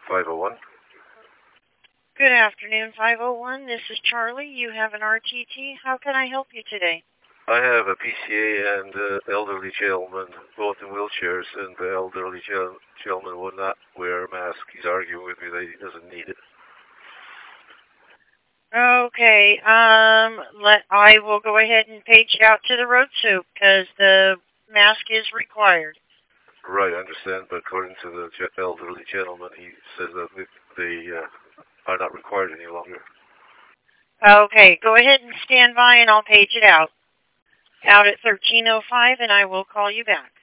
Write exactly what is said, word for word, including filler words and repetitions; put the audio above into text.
five oh one. Good afternoon, five oh one. This is Charlie. You have an R T T. How can I help you today? I have a P C A and uh, elderly gentleman, both in wheelchairs, and the elderly gel- gentleman will not wear a mask. He's arguing with me that he doesn't need it. Okay. Um. Let I will go ahead and page it out to the road soup because the mask is required. Right, I understand, but according to the ge- elderly gentleman, he says that they, they uh, are not required any longer. Okay. Go ahead and stand by, and I'll page it out. Out at thirteen oh five, and I will call you back.